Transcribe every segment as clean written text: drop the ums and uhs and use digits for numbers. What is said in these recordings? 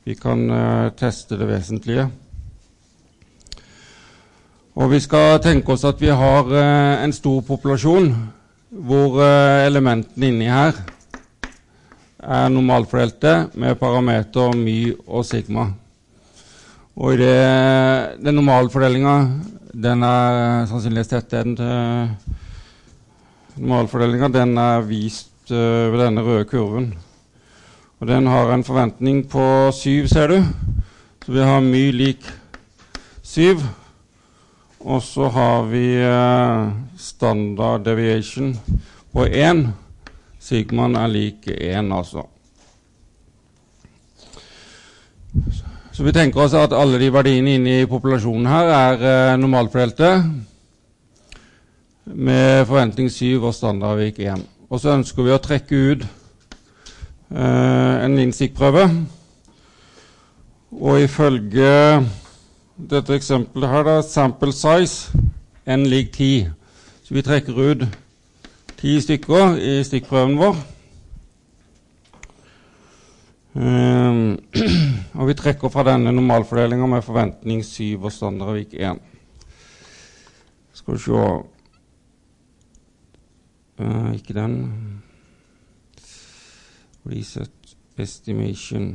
vi kan teste det vesentlige. Og vi skal tenke oss at vi har en stor populasjon, hvor elementene inni her normalfordelte med parameter my og sigma. Og i den normalfordelingen, den sannsynlighetstettheden normalfordelingen, den vist ved denne røde kurven. Og den har en forventning på 7, ser du. Så vi har my lik 7. Og så har vi standard deviation på 1. Sigmaen lik 1, altså. Så vi tenker oss at alle de verdiene inne i populasjonen her normalfordelte med forventning 7 og standardvik 1. Og så ønsker vi å trekke ut en innstikkprøve. Og ifølge dette eksempelet her da, sample size n lik 10. Så vi trekker ut 10 stykker i stikkprøven vår. Og vi trekker fra denne normalfordelingen med forventning 7 og standardvik 1. Skal vi se. Ikke den. Reset estimation.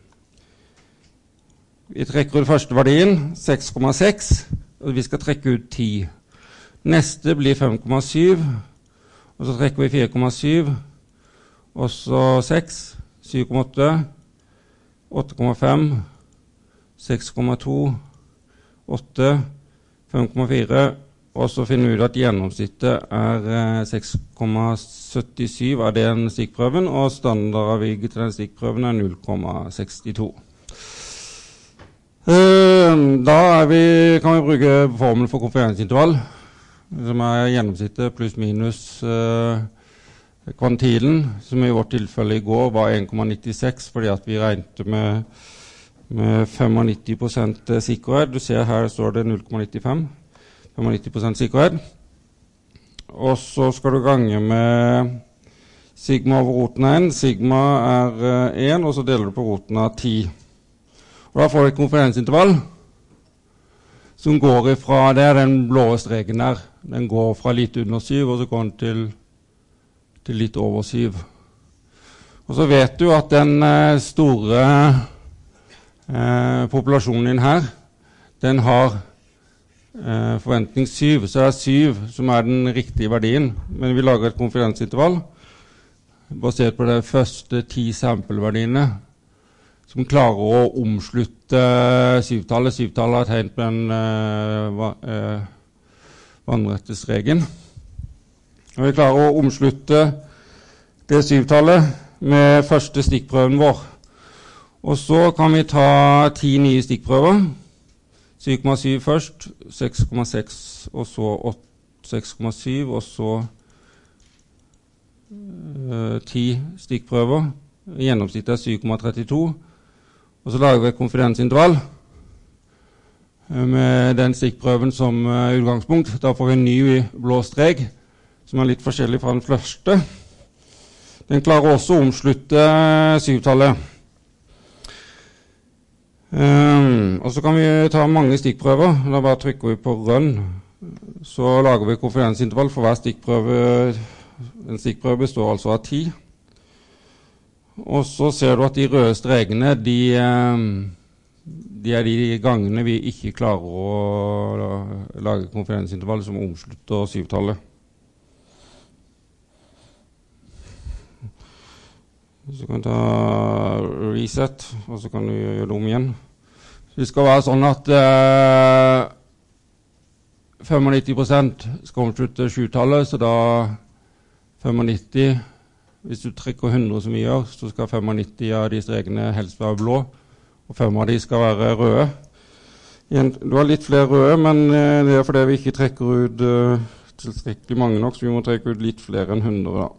Vi trekker ut første verdien, 6,6, og vi skal trekke ut 10. Neste blir 5,7, og så trekker vi 4,7, og så 6, 7,8, 8,5, 6,2, 8, 5,4, og så finner vi ut at gjennomsnittet 6,77 av den stikkprøven, og standardavviket til den stikkprøven 0,62. Da kan vi bruke formelen for konferensintervall, som gjennomsnittet pluss minus kvantilen, som i vårt tilfelle i går var 1,96, fordi at vi regnet med 95% sikkerhet. Du ser her står det 0,95, 95% sikkerhet. Og så skal du gange med sigma over roten av 1. Sigma 1, og så deler du på roten av 10. Og da får du et konferensintervall som går ifra, det den blå streken der. Den går fra litt under 7, og så går den til litt over 7. Og så vet du at den store populasjonen din her, den har forventning 7, så det 7 som den riktige verdien. Men vi lager et konferensintervall basert på de første 10 sampleverdiene, som klarer å omslutte 7-tallet. 7-tallet tegn på den vannrettesregen. Og vi klarer å omslutte det 7-tallet med første stikkprøven vår. Og så kan vi ta 10 nye stikkprøver. 7,7 først, 6,6, og så 6,7, og så 10 stikkprøver. Gjennomsnittet 7,32. Og så lager vi et konfidensintervall med den stikkprøven som utgangspunkt. Da får vi en ny blå strek, som litt forskjellig fra den første. Den klarer også å omslutte 7-tallet. Og så kan vi ta mange stikkprøver. Da bare trykker vi på run. Så lager vi konfidensintervall for hver stikkprøve. En stikkprøve består altså av 10. Og så ser du at de røde strekene, de de gangene vi ikke klarer å lage konferensintervall som omslutter 7-tallet. Så kan du ta reset, og så kan du gjøre det om igjen. Så det skal være sånn at 95% skal omslutte 7-tallet, så da 95. Hvis du trekker 100 som vi gjør, så skal 95 av de strekene helst være blå, og 5 av de skal være røde. Du har litt flere røde, men det fordi vi ikke trekker ut tilstrekkelig mange nok, så vi må trekke ut litt flere enn 100 da.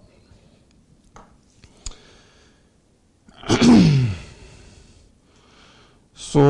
Så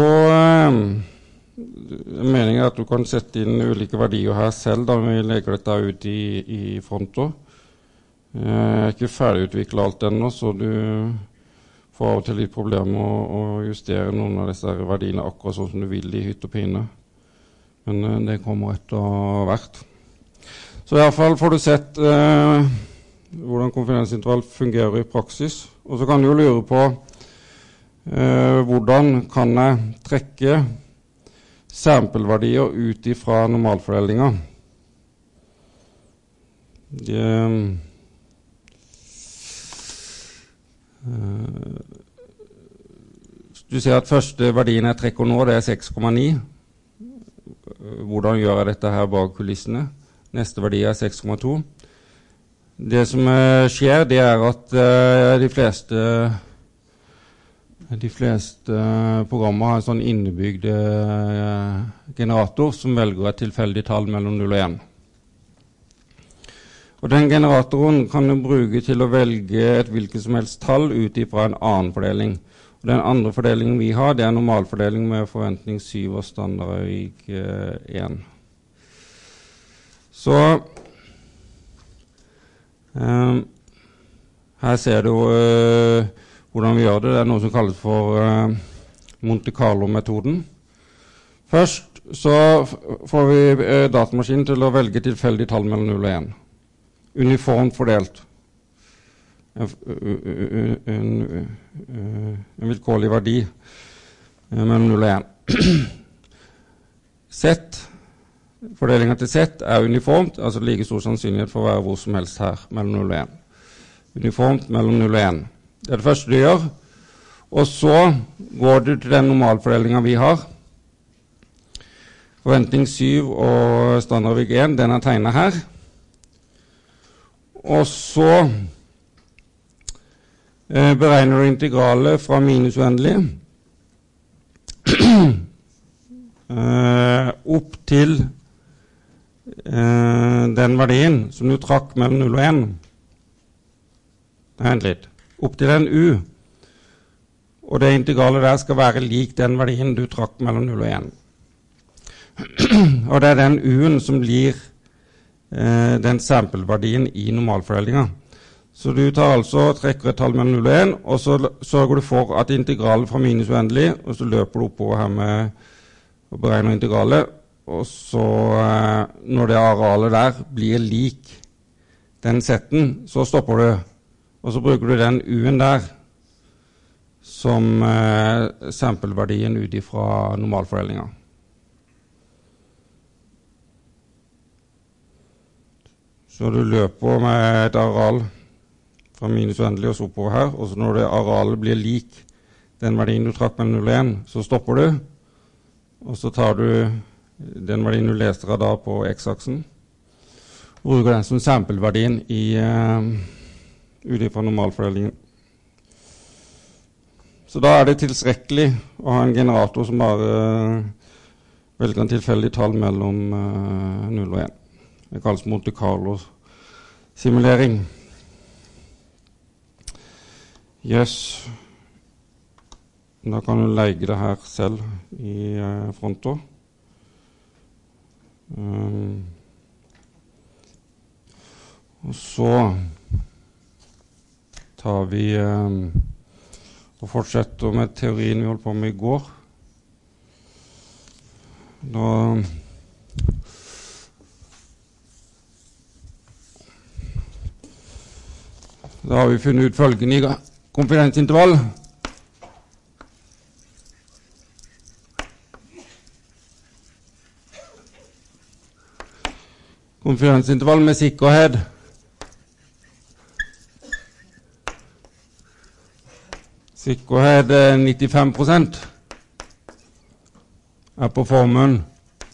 meningen at du kan sette inn ulike verdier her selv da vi legger dette ut i fronter. Jeg ikke ferdigutviklet alt ennå, så du får av og til litt problemer å justere noen av disse verdiene akkurat sånn som du vil i hytt og pine. Men det kommer etter hvert. Så i hvert fall får du sett hvordan konfidensintervall fungerer i praksis. Og så kan du jo lure på hvordan kan jeg trekke sampleverdier ut ifra normalfordelinga. Du ser at første verdien jeg trekker nå, det er 6,9. Hvordan gjør jeg dette her bak kulissene? Neste verdi er 6,2. Det som skjer, det er at de fleste programmer har en sånn innebygd generator som velger et tilfeldig tall mellom 0 og 1. Og den generatoren kan du bruke til å velge et hvilket som helst tall ut ifra en annen fordeling. Og den andre fordelingen vi har, det er normalfordeling med forventning 7 og standardavvik 1. Så her ser du hvordan vi gjør det. Det er noe som kalles for Monte Carlo-metoden. Først så får vi datamaskinen til å velge tilfeldig tall mellom 0 og 1. Uniformt fordelt. En vilkårlig verdi mellom 0 og 1. Z, fordelingen til Z er uniformt, altså like stor sannsynlighet for å være hvor som helst her, mellom 0 og 1. Uniformt mellom 0 og 1. Det er det første du gjør. Og så går du til den normalfordelingen vi har. Forventning 7 og standardavvik 1, den er tegnet her. Og så beregner du integralet fra minus uendelig opp til den verdien som du trakk mellom 0 og 1. Vent litt. Opp til en U. Og det integralet der skal være lik den verdien du trakk mellom 0 og 1. Og det er den U-en som blir den sampleverdien i normalfordelinga. Så du tar altså, trekker et tall mellom 0 og 1, og så sørger du for at integralet fra minus uendelig, og så løper du oppover her med å beregne integralet, og så når det arealet der blir lik den setten, så stopper du, og så bruker du den U-en der som sampleverdien ut ifra normalfordelinga. Så du løper med et areal fra minus uendelig og så oppover her, og så når det arealet blir lik den verdien du trakk mellom 0 og 1, så stopper du, og så tar du den verdien du leste av da på x-aksen, og bruker den som sampleverdien ut ifra normalfordelingen. Så da er det tilstrekkelig å ha en generator som bare velger en tilfeldig tall mellom 0 og 1. Det kalles Monte Carlo-simulering. Yes. Da kan du legge det her selv i fronten. Og så tar vi og fortsetter med teorien vi holdt på med i går. Da har vi funnet ut følgende i konfidensintervall. Konfidensintervall med sikkerhet. Sikkerhet 95% er på formen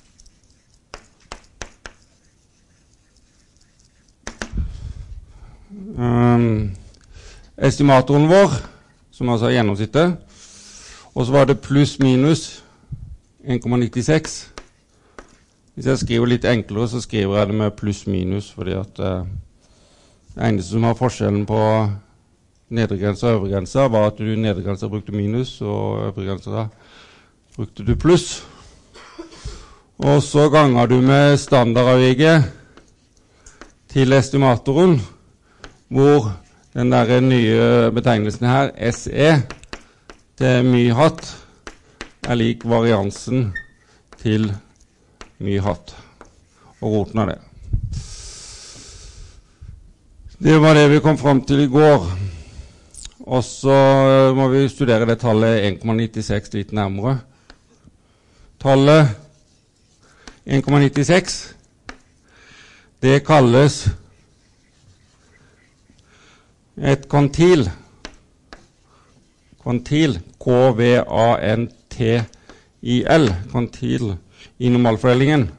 estimatoren vår, som altså er gjennomsnittet, og så var det pluss minus 1,96. Hvis jeg skriver litt enklere, så skriver jeg det med pluss minus, fordi at det eneste som har forskjellen på nedre grense og øvre grense var at du nedre grense brukte minus, og øvre grense brukte du pluss. Og så ganger du med standardavviket til estimatoren, hvor den der nye betegnelsen her, SE, til my hatt, lik variansen til my hatt, og roten av det. Det var det vi kom frem til i går. Og så må vi studere det tallet 1,96 litt nærmere. Tallet 1,96, det kalles et kvantil. Kvantil, K-V-A-N-T-I-L, kvantil i normalfordelingen.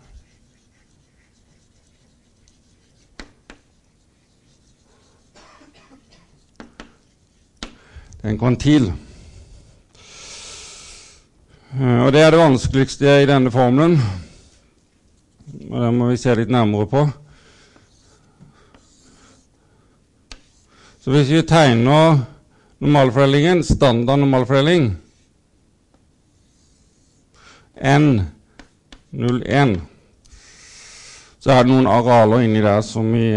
Det er en kvantil. Og det er det vanskeligste i denne formelen. Og det må vi se litt nærmere på. Så hvis vi tegner normalfordelingen, standard normalfordeling, N01, så er det noen arealer inni der som vi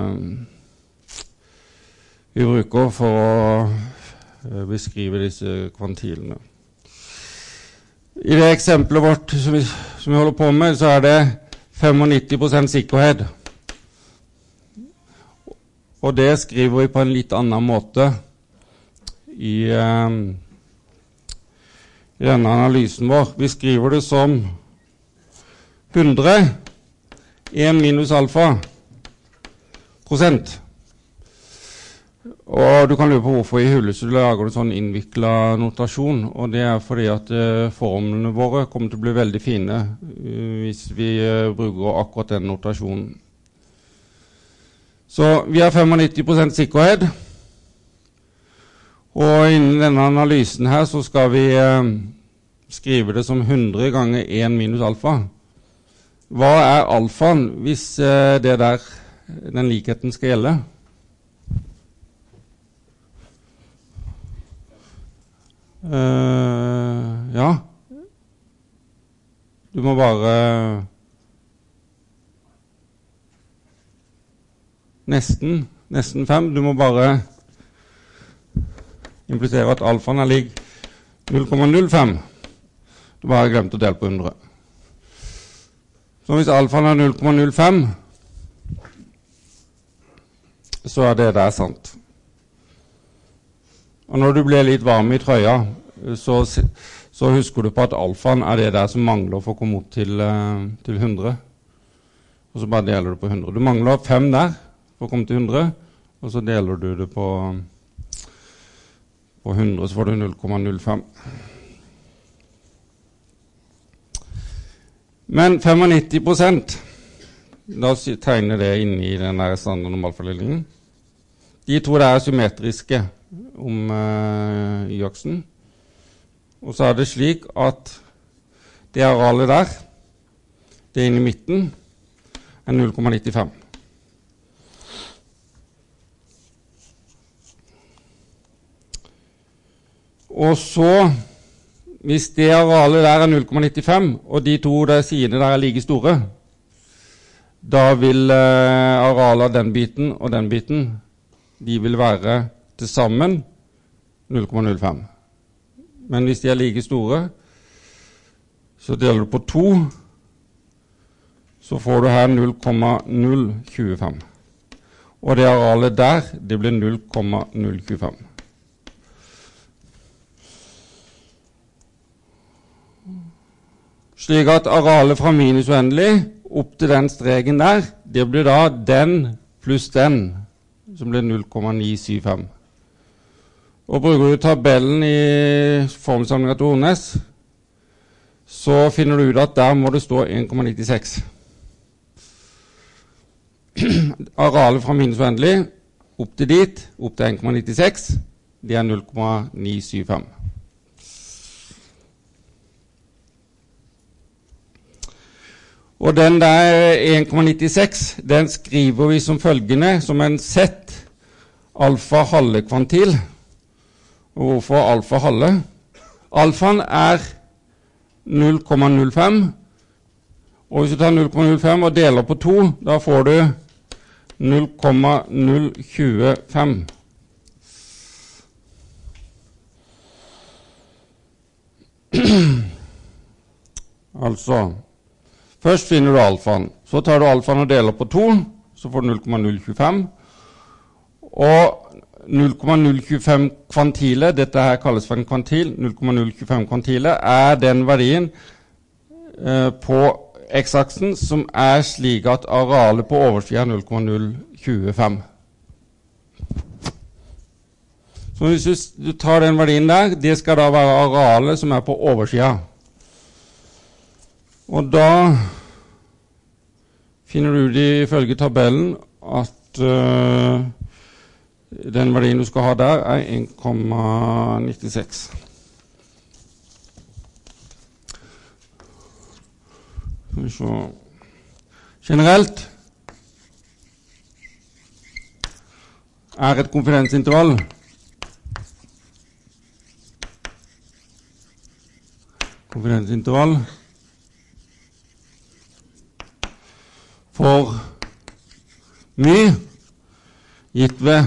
bruker for å beskrive disse kvantilene. I det eksempelet vårt som vi holder på med, så er det 95% sikkerhet. Og det skriver vi på en litt annen måte i denne analysen vår. Vi skriver det som 100, 1 minus alfa prosent. Og du kan lure på hvorfor i hullet så lager du sånn innviklet notasjon, og det er fordi at formlene våre kommer til å bli veldig fine hvis vi bruker akkurat den notasjonen. Så vi har 95% sikkerhet, og innen denne analysen her så skal vi skrive det som 100 ganger 1 minus alfa. Hva er alfaen hvis den likheten skal gjelde? Ja, du må bare nesten 5, du må bare implisere at alfaen er lik 0,05. Du bare har glemt å dele på 100. Så hvis alfaen er 0,05, så er det der sant. Og når du blir litt varm i trøya, så husker du på at alfaen er det der som mangler for å komme opp til 100. Og så bare deler du på 100. Du mangler 5 der for å komme til 100, og så deler du det på 100, så får du 0,05. Men 95%, la oss tegne det inne i den der standard normalfordelingen. De to der er symmetriske om y-aksen. Og så er det slik at det arealet der, det inne i midten, er 0,95. Og så, hvis det arealet der er 0,95, og de to sidene der er like store, da vil arealet av den biten og den biten, de vil være til sammen 0,05. Men hvis de er like store, så deler du på 2, så får du her 0,025. Og det arealet der, det blir 0,025. Slik at arealet fra minus uendelig opp til den streken der, det blir da den pluss den, som blir 0,975. Og bruker du tabellen i formsamlingen til Hornnes, så finner du ut at der må det stå 1,96. Arealet fra minus uendelig opp til dit, opp til 1,96, det er 0,975. Og den der 1,96, den skriver vi som følgende, som en sett alfa halve kvantil. Og hvorfor alfa halve? Alfaen er 0,05, og hvis du tar 0,05 og deler på 2, da får du 0,025. Altså, først finner du alfaen. Så tar du alfaen og deler på 2, så får du 0,025. Og 0,025 kvantile, dette her kalles for en kvantil, 0,025 kvantile, er den verdien på x-aksen som er slik at arealet på oversiden er 0,025. Så hvis du tar den verdien der, det skal da være arealet som er på oversiden. Og da finner du det ifølge tabellen at den verdien du skal ha der er 1,96. Så generelt er et konfidensintervall for my gitt ved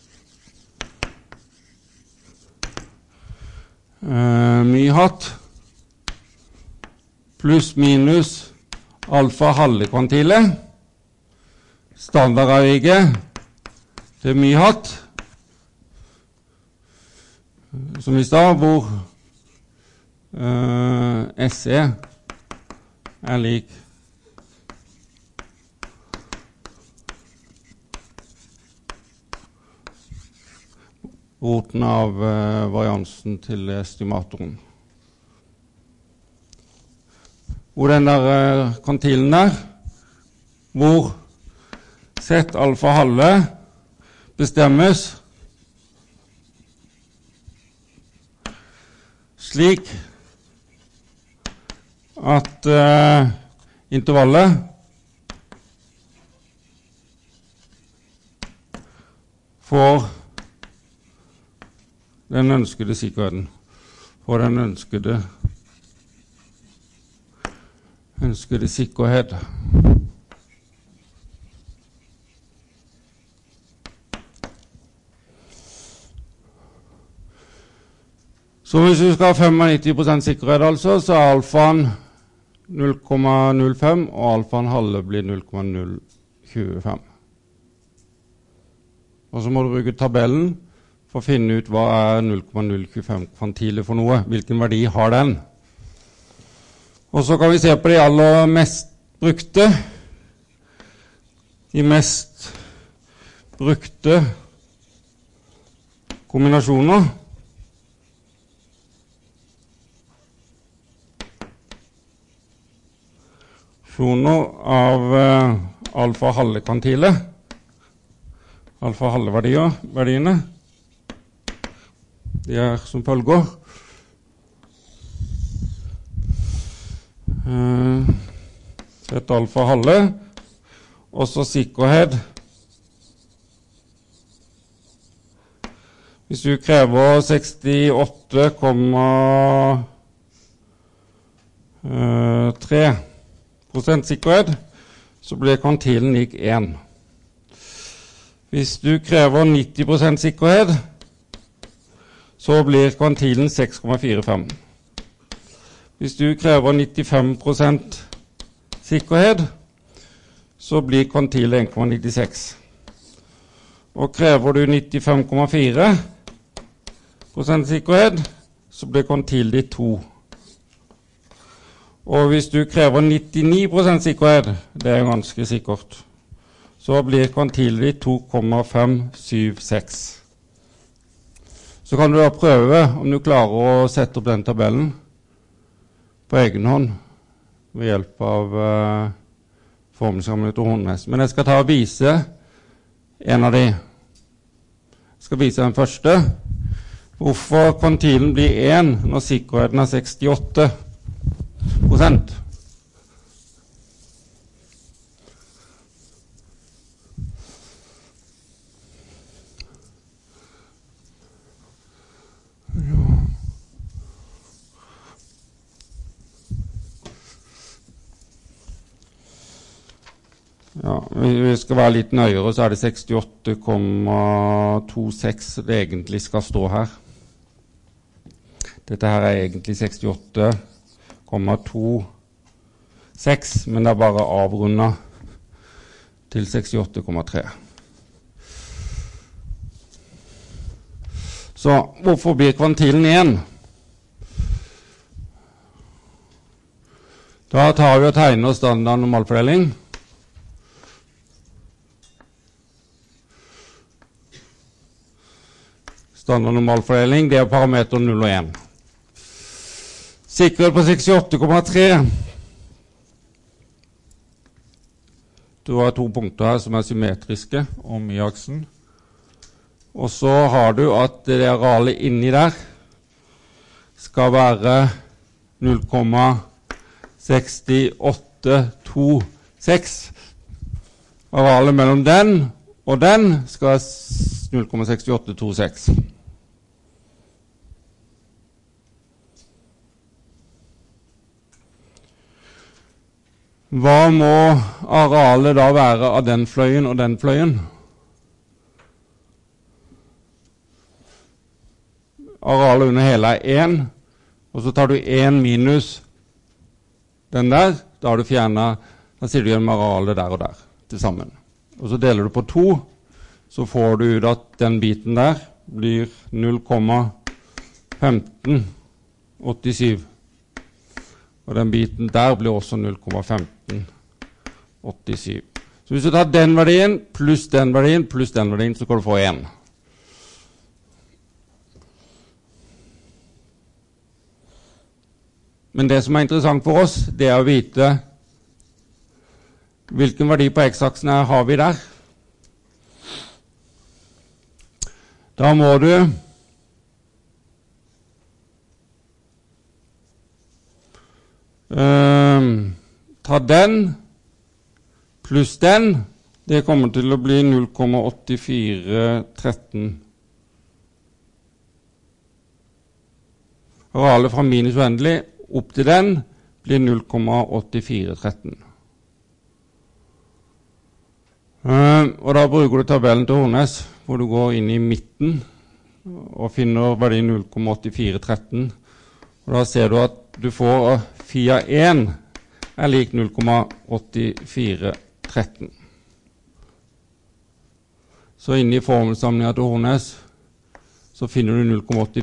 my hatt pluss minus alfa halve kvantile standardavviket til my hatt som i stad hvor SE er lik roten av variansen til estimatoren. Hvor den der kvantilen der, hvor Z alfa halve bestemmes slik at intervallet får den ønskede sikkerheten, får den ønskede sikkerhet. Så hvis du skal ha 95% sikkerhet altså, så er alfaen 0,05 og alfaen halve blir 0,025. Og så må du bruke tabellen for å finne ut hva er 0,025 kvantile for noe, hvilken verdi har den. Og så kan vi se på de aller mest brukte, kombinasjoner. Av alfa halve kvantile, alfa halve verdiene. De er som følger. Et alfa halve, og så sikkerhet. Hvis du krever 68,3% sikkerhet, så blir kvantilen lik 1. Hvis du krever 90% sikkerhet, så blir kvantilen 6,45. Hvis du krever 95% sikkerhet, så blir kvantilen 1,96. Og krever du 95,4% sikkerhet, så blir kvantilen 2. Og hvis du krever 99% sikkerhet, det er ganske sikkert, så blir kvantilen 2,576. Så kan du da prøve om du klarer å sette opp den tabellen på egen hånd ved hjelp av formelskammeter Hornnes. Men jeg skal ta og vise en av de. Jeg skal vise den første. Hvorfor kvantilen blir 1 når sikkerheten er 68%. Ja, vi skal være litt nøyere, så er det 68,26 det egentlig skal stå her. Dette her er egentlig 68,2 6, men det er bare avrundet til 68,3. Så hvorfor blir kvantilen 1? Da tar vi og tegner standard normalfordeling. Standard normalfordeling, det er parameter 0 og 1. Sikkerhet på 68,3. Du har 2 punkter her som er symmetriske om i aksen. Og så har du at det arealet inni der skal være 0,6826. Arealet mellom den og den skal 0,6826. Hva må arealet da være av den fløyen og den fløyen? Arealet under hele er 1, og så tar du 1 minus den der, da har du fjernet, da sier du igjen med arealet der og der, til sammen. Og så deler du på 2, så får du ut at den biten der blir 0,1587. Og den biten der blir også 0,1587. Så hvis du tar den verdien, pluss den verdien, pluss den verdien, så kan du få 1. Men det som er interessant for oss, det er å vite hvilken verdi på x-aksen har vi der. Da må du ta den pluss den. Det kommer til å bli 0,8413. Arealet fra minus uendelig opp til den blir 0,8413. Og da bruker du tabellen til Hornnes, hvor du går inn i midten og finner verdien 0,8413. Og da ser du at du får Fia 1 er lik 0,8413. Så inne i formelsamlingen til Hornnes så finner du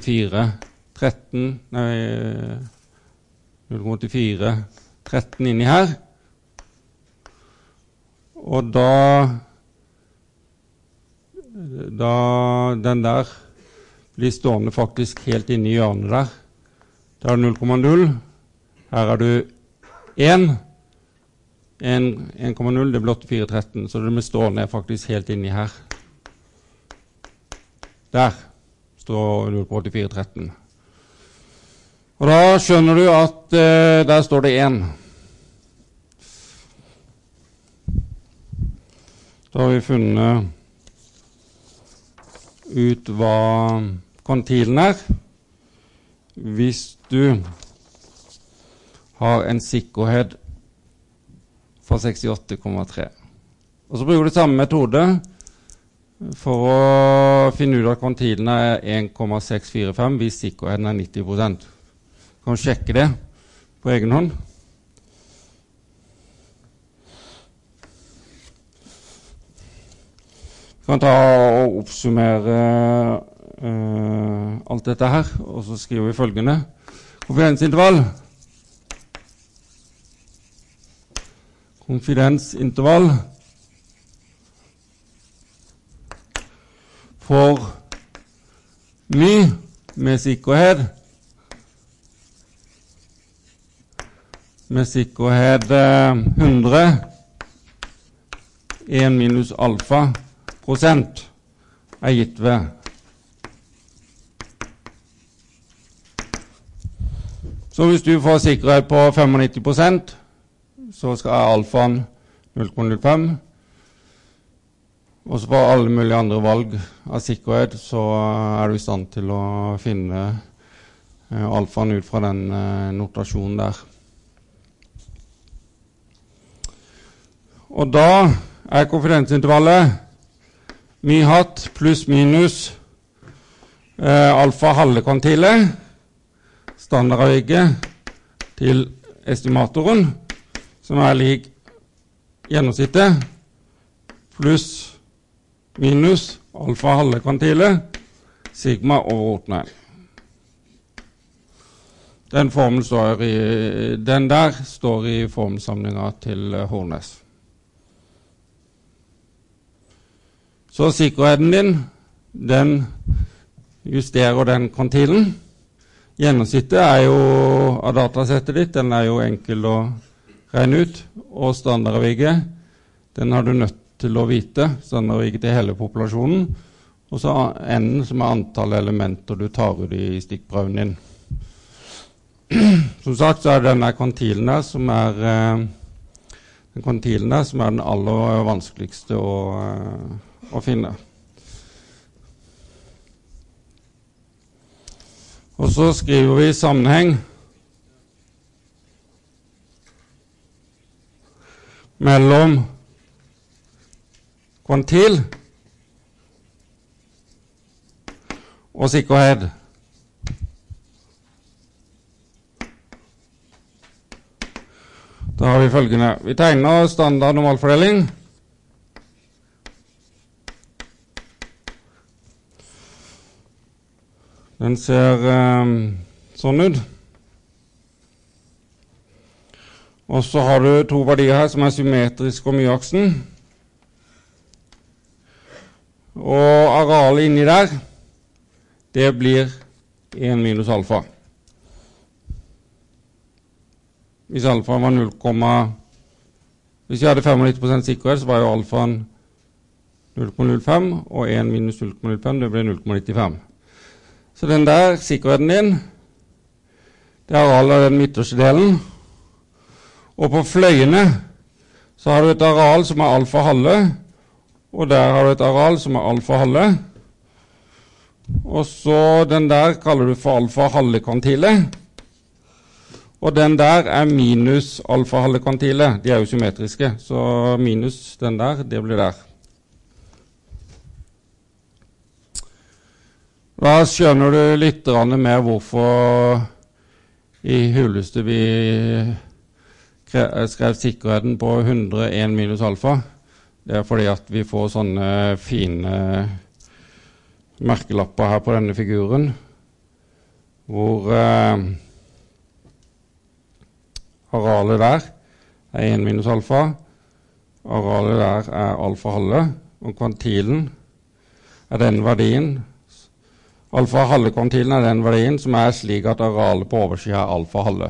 0,8413 inni her. Og da den der blir stående faktisk helt inne i hjørnet der. Da er det 0,0. Her er du 1. 1,0, det blir 8413, så det blir stående faktisk helt inni her. Der står 0,8413. Og da skjønner du at der står det 1. Da har vi funnet ut hva kvantilen er. Hvis du har en sikkerhet for 68,3. Og så bruker du samme metode for å finne ut at kvantilen er 1,645 hvis sikkerheten er 90%. Kan du sjekke det på egen hånd? Vi kan ta og oppsummere alt dette her, og så skriver vi følgende. Konfidensintervall. Konfidensintervall for my med sikkerhet 100 1 minus alfa prosent er gitt ved så hvis du får sikkerhet på 95%, så skal alfaen 0,05. Og så for alle mulige andre valg av sikkerhet, så er du i stand til å finne alfaen ut fra den notasjonen der. Og da er konfidensintervallet my hatt pluss minus alfa halve kvantile, standardavviket til estimatoren, som lik gjennomsnittet, pluss minus alfa halve kvantile, sigma over roten 1. Den der står i formelsamlinga til Hornes. Så sikkerheten din, den justerer den kvantilen. Gjennomsnittet jo av datasettet ditt, den jo enkel å regne ut, og standardavviket, den har du nødt til å vite, standardavviket til hele populasjonen, og så n som antall elementer du tar ut i stikkprøven din. Som sagt så denne kvantilen der som den aller vanskeligste å finne. Og så skriver vi sammenheng mellom kvantil og sikkerhet. Da har vi følgende. Vi tegner standard normalfordeling. Den ser sånn ut. Og så har du to verdier her som symmetriske om y-aksen. Og arealet inni der, det blir 1 minus alfa. Hvis alfa var 0, hvis jeg hadde 95% sikkerhet, så var jo alfaen 0,05, og 1 minus 0,05, det ble 0,95. Så den der sikkerheten din, det arealet av den midterste delen. Og på fløyene så har du et areal som alfa halve, og der har du et areal som alfa halve. Og så den der kaller du for alfa halve kvantile. Og den der minus alfa halve kvantile. De jo symmetriske, så minus den der, det blir der. Da skjønner du litt mer hvorfor i huleste vi skrev sikkerheten på 101 minus alfa. Det fordi at vi får sånne fine merkelapper her på denne figuren, hvor arealet der 1 minus alfa, arealet der alfa halve, og kvantilen den verdien. Alfa halve kvantilen den verdien som slik at arealet på oversiden alfa halve.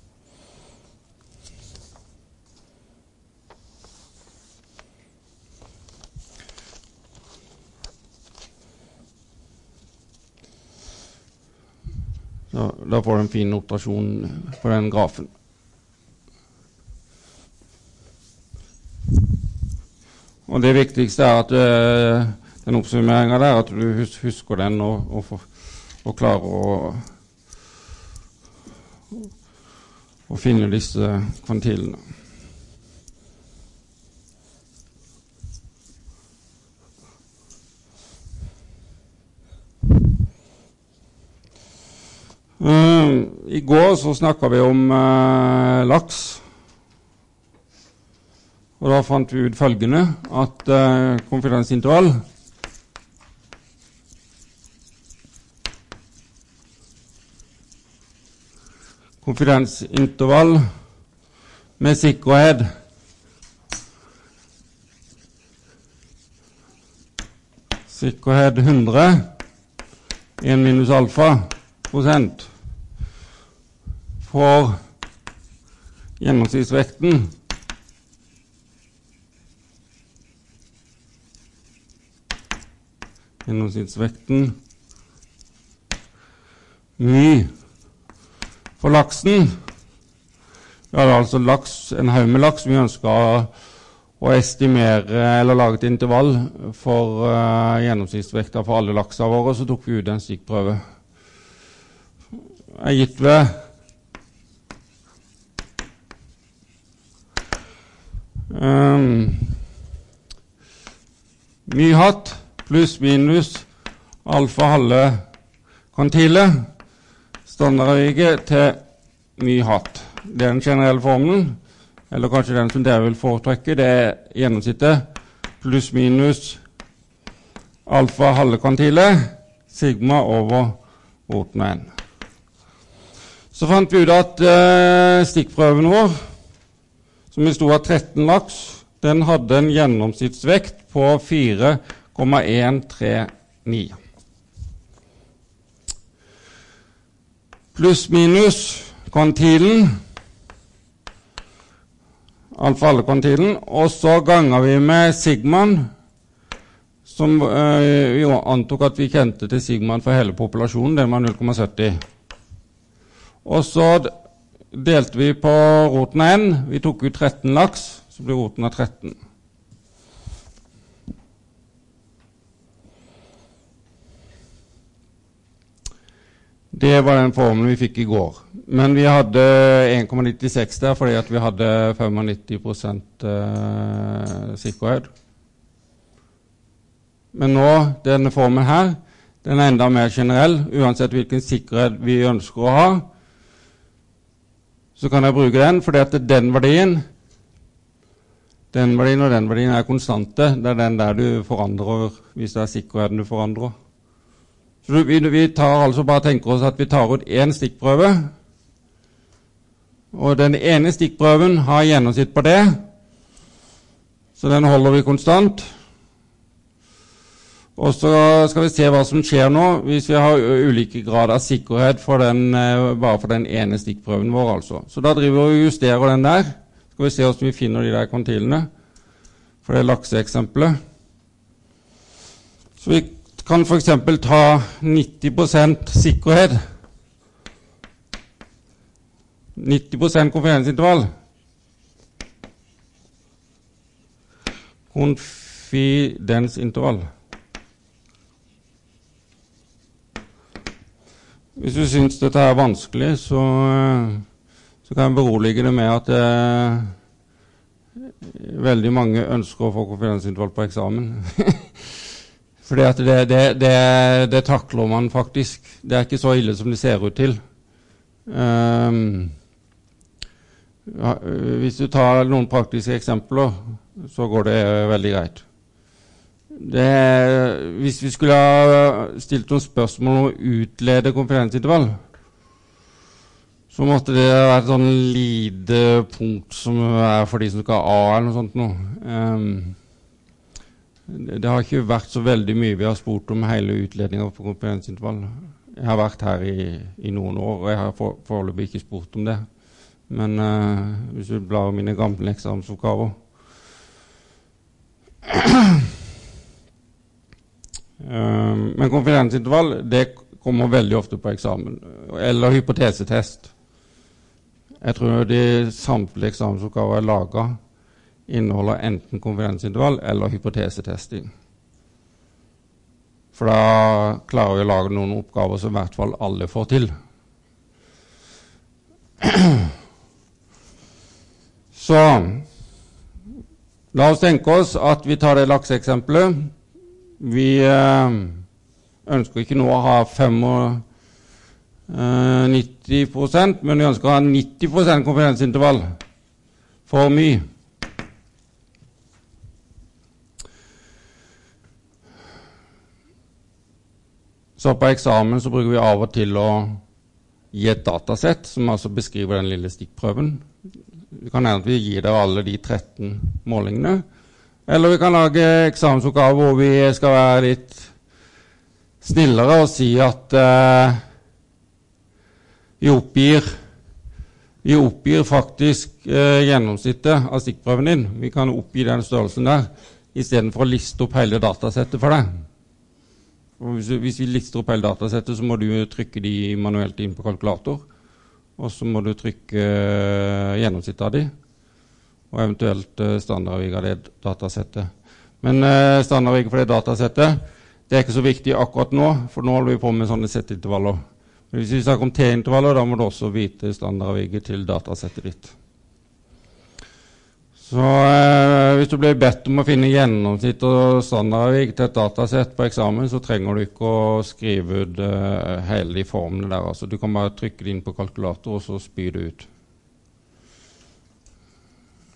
Så da får du en fin notasjon på den grafen. Og det viktigste at den oppsummeringen der, at du husker den og klarer å finne disse kvantilene. I går så snakket vi om laks. Og da fant vi ut følgende, at konfidensintervall med sikkerhet sikkerhet 100 1 minus alfa prosent for gjennomsnittsvekten my for laksen. Vi hadde altså en haug med laks. Vi ønsket å estimere eller lage et intervall for gjennomsnittsvekta for alle laksa våre, så tok vi ut en stikkprøve. Gitt ved my hatt pluss minus alfa halve kvantile standardavviket til my hatt. Det den generelle formelen. eller kanskje den som dere vil foretrekke, det gjennomsnittet pluss minus alfa halve kvantile, sigma over roten av n. Så fant vi ut at stikkprøven vår, som bestod av 13 laks, den hadde en gjennomsnittsvekt på 4,139. Pluss minus kvantilen, alfa alle kvantilen, og så ganger vi med sigmaen, som vi antok at vi kjente til sigmaen for hele populasjonen, den var 0,70. Og så delte vi på roten av n, vi tok ut 13 laks, så blir roten av 13. Det var den formelen vi fikk i går. Men vi hadde 1,96 der, fordi at vi hadde 95% sikkerhet. Men nå, denne formen her, den er enda mer generell, uansett hvilken sikkerhet vi ønsker å ha. Så kan jeg bruke den, fordi at den verdien og den verdien er konstante. Det er den der du forandrer, hvis det er sikkerheten du forandrer. Så vi tar altså bare tenker oss at vi tar ut en stikkprøve, og den ene stikkprøven har gjennomsnitt på det, så den holder vi konstant. Og så skal vi se hva som skjer nå, hvis vi har ulike grader av sikkerhet for bare for den ene stikkprøven vår, altså. Så da driver vi og justerer den der. Skal vi se hvordan vi finner de der kvantilene, for det lakseeksempelet. Så vi kan for eksempel ta 90% sikkerhet. 90% konfidensintervall. Konfidensintervall. Hvis du synes dette er vanskelig, så kan jeg berolige det med at veldig mange ønsker å få konfidensintervall på eksamen. Fordi at det takler man faktisk. Det er ikke så ille som det ser ut til. Hvis du tar noen praktiske eksempler, så går det veldig greit. Hvis vi skulle ha stilt noen spørsmål om å utlede konfidensintervall, så måtte det være et sånn lite punkt som er for de som skal ha A eller noe sånt nå. Det har ikke vært så veldig mye vi har spurt om hele utledningen for konfidensintervall. Jeg har vært her i noen år, og jeg har foreløpig ikke spurt om det. Men hvis du blar mine gamle eksamensoppgaver. Men konfidensintervall, det kommer veldig ofte på eksamen. Eller hypotesetest. Jeg tror de samtlige eksamensoppgaver er laget inneholder enten konfidensintervall eller hypotesetesting. For da klarer vi å lage noen oppgaver som i hvert fall alle får til. Så la oss tenke oss at vi tar det lakseeksempelet. Vi ønsker ikke nå å ha 95%, men vi ønsker å ha 90% konfidensintervall for mye. Så på eksamen så bruker vi av og til å gi et datasett som altså beskriver den lille stikkprøven. Vi kan hende at vi gir dere alle de 13 målingene. Eller vi kan lage eksamensoppgave hvor vi skal være litt snillere og si at vi oppgir faktisk gjennomsnittet av stikkprøven din. Vi kan oppgi den størrelsen der, i stedet for å liste opp hele datasettet for deg. Og hvis vi lister opp hele datasettet, så må du trykke de manuelt inn på kalkulator, og så må du trykke gjennomsnittet av de, og eventuelt standardvig av det datasettet. Men standardvig for det datasettet, det er ikke så viktig akkurat nå, for nå holder vi på med sånne settintervaller. Men hvis vi snakker om T-intervaller, da må du også vite standardviget til datasettet ditt. Så hvis du blir bedt om å finne gjennomsnitt og standardvig til et datasett på eksamen, så trenger du ikke å skrive ut hele de formene der. Altså, du kan bare trykke det inn på kalkulator, og så spy det ut.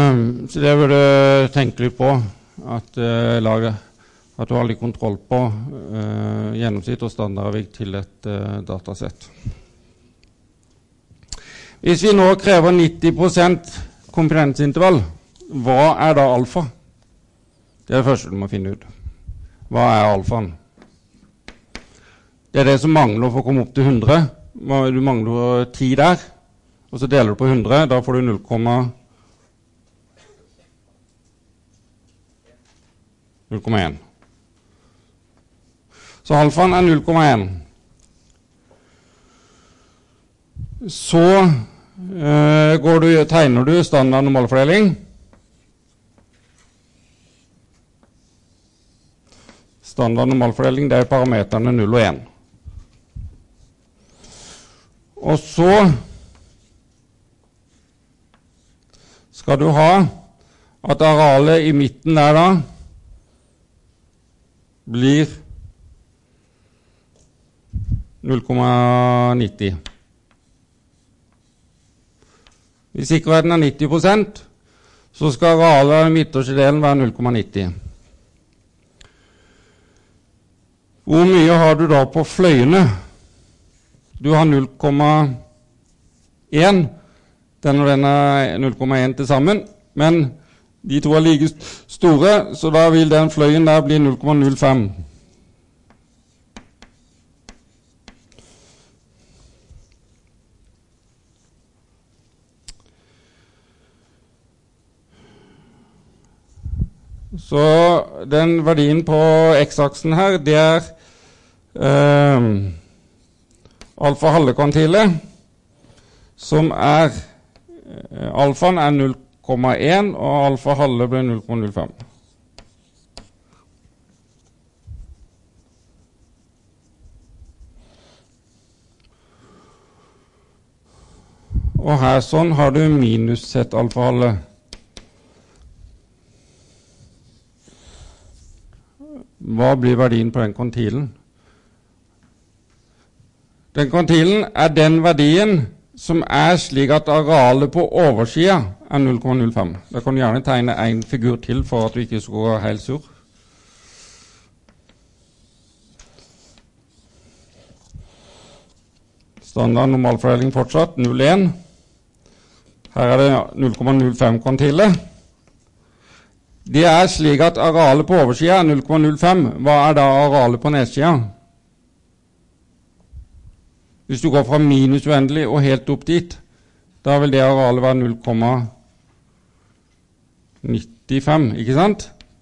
Så det bør du tenke litt på, at du har litt kontroll på gjennomsnitt og standardavvik til et datasett. Hvis vi nå krever 90% konfidensintervall, hva da alfa? Det det første du må finne ut. Hva alfaen? Det det som mangler for å komme opp til 100. Du mangler 10 der, og så deler du på 100, da får du 0,1. Så alfaen 0,1. Så tegner du standard normalfordeling. Standard normalfordeling, det parameterne 0 og 1. Og så skal du ha at arealet i midten der da blir 0,90. Hvis sikkerheten 90%, så skal arealet i midterste delen være 0,90. Hvor mye har du da på fløyene? Du har 0,1. Den og den 0,1 til sammen, men de to like store, så da vil den fløyen der bli 0,05. Så den verdien på x-aksen her, det alfa halvekvantilet, som alfaen 0,1, og alfa halve blir 0,05. Og her sånn har du minus sett alfa halve. Hva blir verdien på den kvantilen? Den kvantilen den verdien som slik at arealet på oversida 0,05. Da kan du gjerne tegne en figur til for at du ikke skal gå helt sur. Standard normalfordeling fortsatt, 0,1. Her det 0,05 kvantiler. Det slik at arealet på oversida 0,05. Hva da arealet på nedsida? Hvis du går fra minus uendelig og helt opp dit, da vil det arealet være 0,95, ikke sant?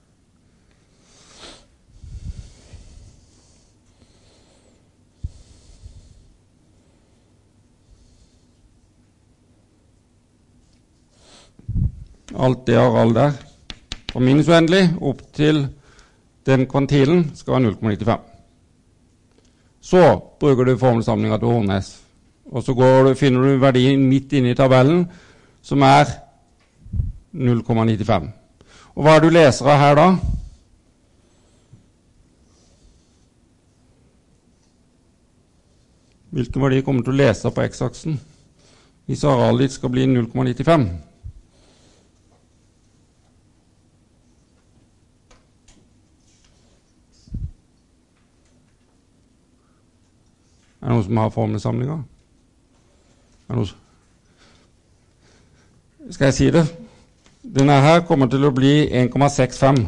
Alt det arealet der, fra minus uendelig opp til den kvantilen, skal være 0,95. Så bruker du formelsamlinga til Hornnes, og så finner du verdien midt inne i tabellen, som 0,95. Og hva du leser av her da? Hvilken verdi kommer du til å lese på x-aksen? Hvis arealet ditt skal bli 0,95. Det noen som har formelsamlinger? Skal jeg si det? Denne her kommer til å bli 1,65.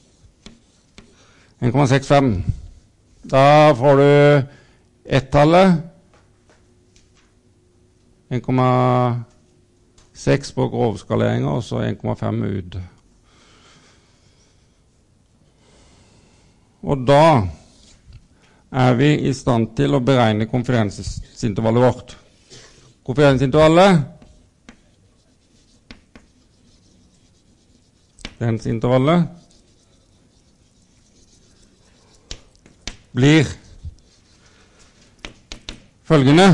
1,65. Da får du ett-tallet. 1,6 på grovskaleringer, og så 1,5 ut. Og da vi i stand til å beregne konfidensintervallet vårt. Konfidensintervallet blir følgende.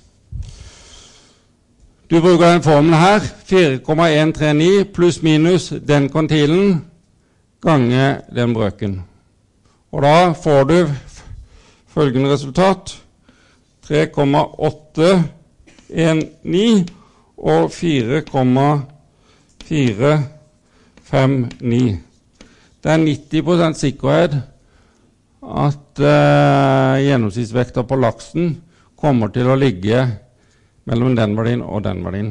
Du bruker den formelen her, 4,139 pluss minus den kvantilen ganger den brøken. Og da får du følgende resultat, 3,819 og 4,4 5,9. Det er 90% sikkerhet at gjennomsnittsvekta på laksen kommer til å ligge mellom den verdien og den verdien.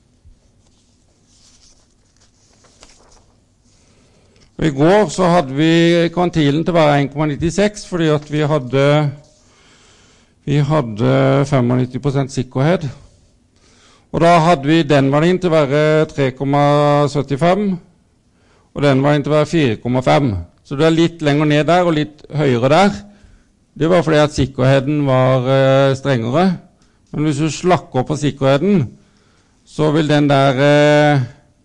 I går så hadde vi kvantilen til å være 1,96 fordi at vi hadde 95% sikkerhet. Og da hadde vi den verdien til å være 3,75 og den verdien til å være 4,5. Så det er litt lenger ned der og litt høyere der. Det var fordi at sikkerheten var strengere. Men hvis du slakker på sikkerheten, så vil den der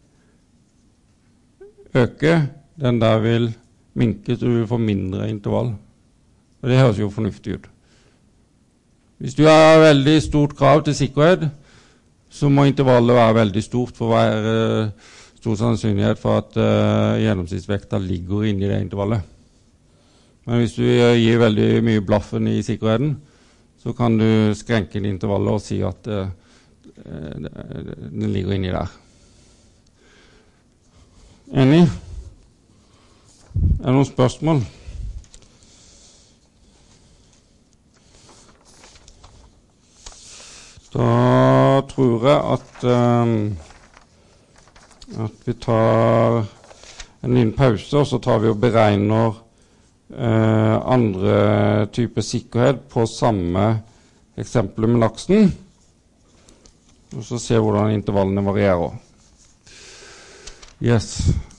øke. Den der vil minke, så du vil få mindre intervall. Og det høres jo fornuftig ut. Hvis du har veldig stort krav til sikkerhet, så må intervallet være veldig stort for å være stor sannsynlighet for at gjennomsnittsvekta ligger inne i det intervallet. Men hvis du gir veldig mye blaffen i sikkerheten, så kan du skrenke inn intervallet og si at den ligger inni der. Enig? Er det noen spørsmål? Da tror jeg at vi tar en liten pause, og så tar vi og beregner andre typer sikkerhet på samme eksempel med laksen, og så ser vi hvordan intervallene varierer. Yes.